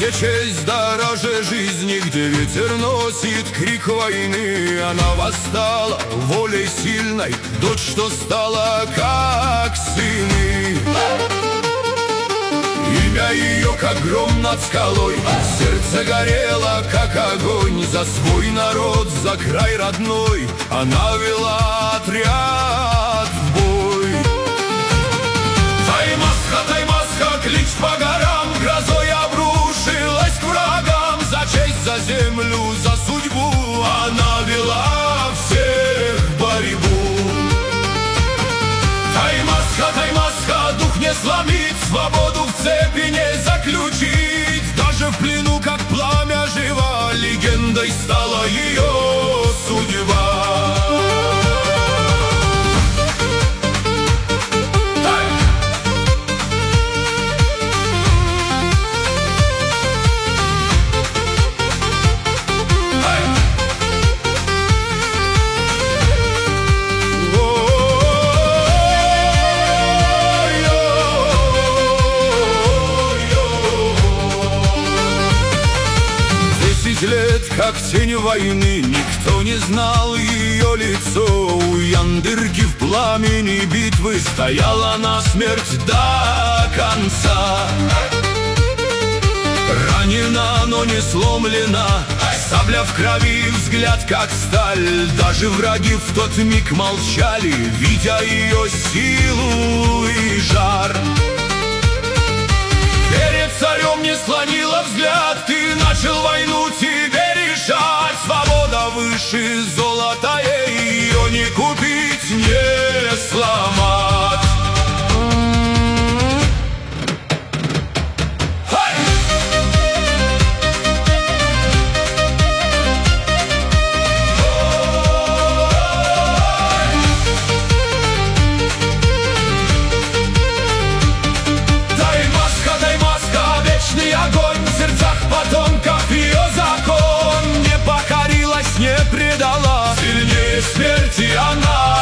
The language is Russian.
где честь дороже жизни, где ветер носит крик войны. Она восстала волей сильной, дочь, что стала как сыны. Имя ее, как гром над скалой, сердце горело, как огонь. За свой народ, за край родной она вела отряд в бой. Таймаска, клич по горам, грозой обрушилась к врагам. За честь, за землю, за судьбу она вела всех в борьбу. Таймаска, дух не сломить, свободу в цепи не заключить. Даже в плену, как пламя, жива, легендой стала ее судьба. Лет, как тень войны, никто не знал ее лицо. У Яндырки в пламени битвы стояла на смерть до конца. Ранена, но не сломлена, сабля в крови, взгляд как сталь. Даже враги в тот миг молчали, видя ее силу и жар. Перед царем не склонила взгляд, ты начал войну, тебе решать. Свобода выше золота, ее не купить, не сломать. Огонь в сердцах потомков, ее закон не покорилась, не предала. Сильнее смерти она